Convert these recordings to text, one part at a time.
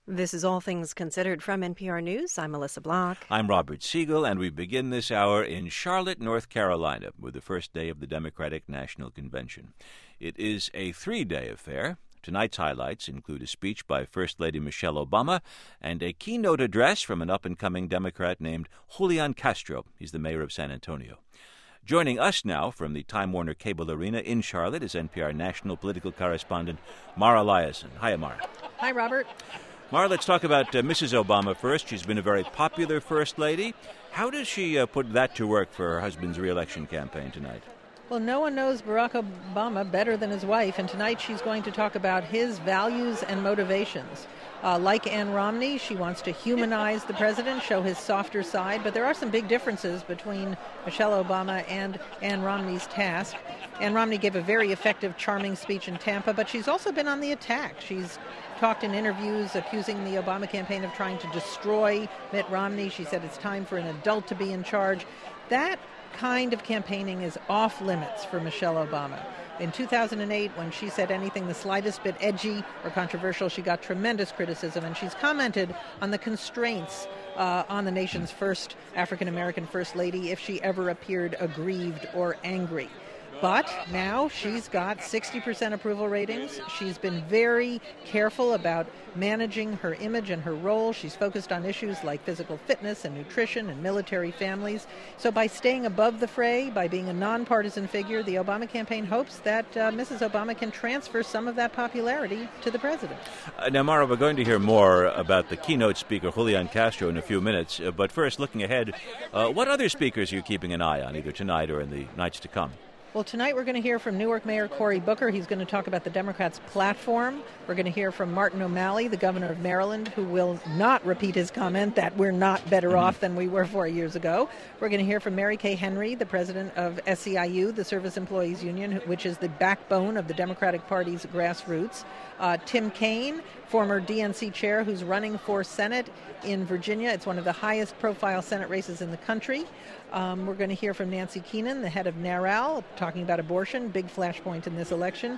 This is All Things Considered from NPR News. I'm Melissa Block. I'm Robert Siegel, and we begin this hour in Charlotte, North Carolina, with the first day of the Democratic National Convention. It is a three-day affair. Tonight's highlights include a speech by First Lady Michelle Obama and a keynote address from an up-and-coming Democrat named Julian Castro. He's the mayor of San Antonio. Joining us now from the Time Warner Cable Arena in Charlotte is NPR national political correspondent Mara Liasson. Hi, Mara. Hi, Robert. Mara, let's talk about Mrs. Obama first. She's been a very popular First Lady. How does she put that to work for her husband's re-election campaign tonight? Well, no one knows Barack Obama better than his wife, and tonight she's going to talk about his values and motivations. Like Ann Romney, she wants to humanize the president, show his softer side, but there are some big differences between Michelle Obama and Ann Romney's task. Ann Romney gave a very effective, charming speech in Tampa, but she's also been on the attack. She's talked in interviews accusing the Obama campaign of trying to destroy Mitt Romney. She said it's time for an adult to be in charge. That kind of campaigning is off limits for Michelle Obama. In 2008, when she said anything the slightest bit edgy or controversial, she got tremendous criticism, and she's commented on the constraints on the nation's first African-American First Lady if she ever appeared aggrieved or angry. But now she's got 60% approval ratings. She's been very careful about managing her image and her role. She's focused on issues like physical fitness and nutrition and military families. So by staying above the fray, by being a nonpartisan figure, the Obama campaign hopes that Mrs. Obama can transfer some of that popularity to the president. Now, Mara, we're going to hear more about the keynote speaker, Julian Castro, in a few minutes. But first, looking ahead, what other speakers are you keeping an eye on, either tonight or in the nights to come? Well, tonight we're going to hear from Newark Mayor Cory Booker. He's going to talk about the Democrats' platform. We're going to hear from Martin O'Malley, the governor of Maryland, who will not repeat his comment that we're not better off than we were 4 years ago. We're going to hear from Mary Kay Henry, the president of SEIU, the Service Employees Union, which is the backbone of the Democratic Party's grassroots. Tim Kaine, former DNC chair, who's running for Senate in Virginia. It's one of the highest profile Senate races in the country. We're going to hear from Nancy Keenan, the head of NARAL, talking about abortion, big flashpoint in this election.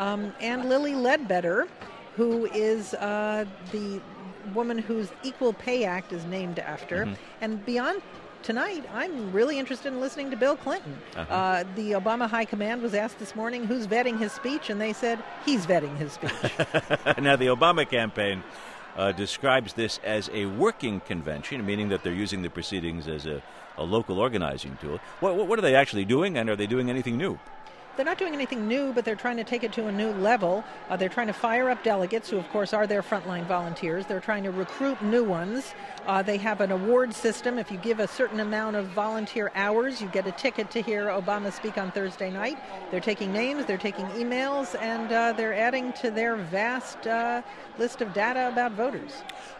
And Lilly Ledbetter, who is the woman whose Equal Pay Act is named after. And beyond tonight, I'm really interested in listening to Bill Clinton. The Obama High Command was asked this morning who's vetting his speech, and they said he's vetting his speech. Now, the Obama campaign describes this as a working convention, meaning that they're using the proceedings as a local organizing tool. What are they actually doing, and are they doing anything new? They're not doing anything new, but they're trying to take it to a new level. They're trying to fire up delegates, who, of course, are their frontline volunteers. They're trying to recruit new ones. They have an award system. If you give a certain amount of volunteer hours, you get a ticket to hear Obama speak on Thursday night. They're taking names, they're taking emails, and they're adding to their vast list of data about voters.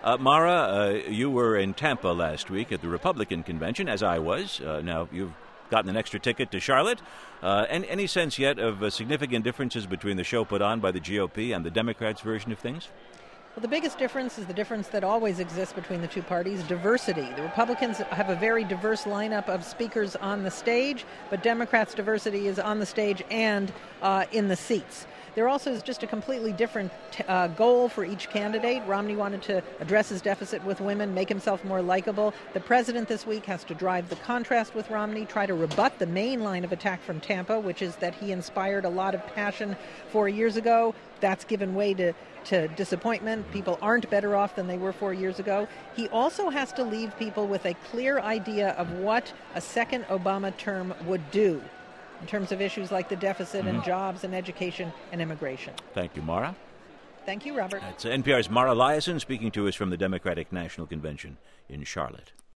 Mara, you were in Tampa last week at the Republican convention, as I was. Now, you've gotten an extra ticket to Charlotte. Any sense yet of significant differences between the show put on by the GOP and the Democrats' version of things? Well, the biggest difference is the difference that always exists between the two parties, diversity. The Republicans have a very diverse lineup of speakers on the stage, but Democrats' diversity is on the stage and in the seats. There also is just a completely different goal for each candidate. Romney wanted to address his deficit with women, make himself more likable. The president this week has to drive the contrast with Romney, try to rebut the main line of attack from Tampa, which is that he inspired a lot of passion 4 years ago. That's given way to disappointment. People aren't better off than they were 4 years ago. He also has to leave people with a clear idea of what a second Obama term would do in terms of issues like the deficit and jobs and education and immigration. Thank you, Mara. Thank you, Robert. That's NPR's Mara Liasson speaking to us from the Democratic National Convention in Charlotte.